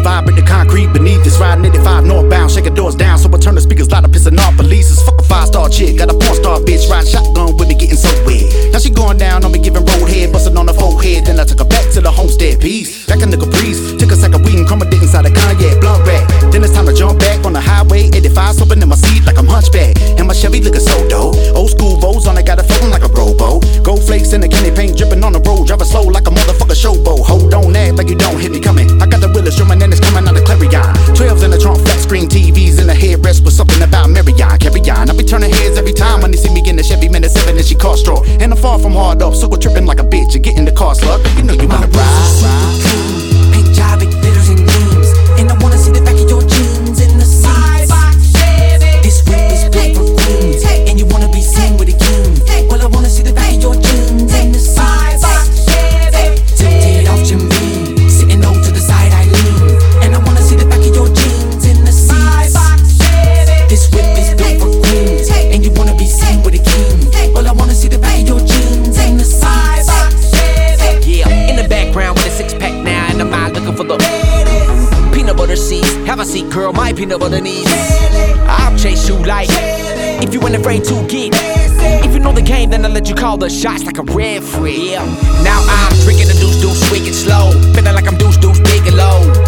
vibrate the concrete beneath this riding 85 northbound, shaking doors down, so I turn the speakers loud, pissing off police. Fuck a 5-star chick, got a porn-star bitch riding shotgun with me, getting so wet. Now she going down on me, giving roadhead, busting on the forehead. Then I took her back to the homestead piece, back a nigga breeze. Took a sack of weed and crumbled it inside a Kanye blunt rack. Then it's time to jump back on the highway 85, slipping in my seat like I'm hunchback, and my Chevy looking so dope. Old school Vos on it, got it floating like a robo. Gold flakes in the candy paint dripping on the road, driving slow like a motherfucker showboat. Hold on, act like you don't hit me coming. I got the Willis drumming and it's coming out of Clarion. 12s in the trunk, flat screen TVs in the headrest with something about Marion. Carry on, I be turning heads every time when they see me in the Chevy Minute 7 and she cost straw. And I'm far from hard up, so we're tripping like a bitch and getting the car slug. You know you wanna ride. Pink job, big glitters and gleams, and I wanna see the back of your jeans in the seats. This whip is built for queens, and you wanna be seen with a king. Well, I wanna see the back of your jeans in the seats. Tilted off Jim Beam, sitting low to the side I lean, and I wanna see the back of your jeans in the seats. This whip is built for queens, and you wanna be seen with a king. Well, I wanna see the back of your jeans in the seats. Yeah, in the background with a six-pack now, and I'm out looking for the peanut butter seeds. Have a seat, girl, my peanut butter needs. I'll chase you like if you ain't afraid to get. If you know the game, then I'll let you call the shots like a referee. Yeah. Now I'm drinking the deuce, wicked slow, feeling like I'm deuce, big and low.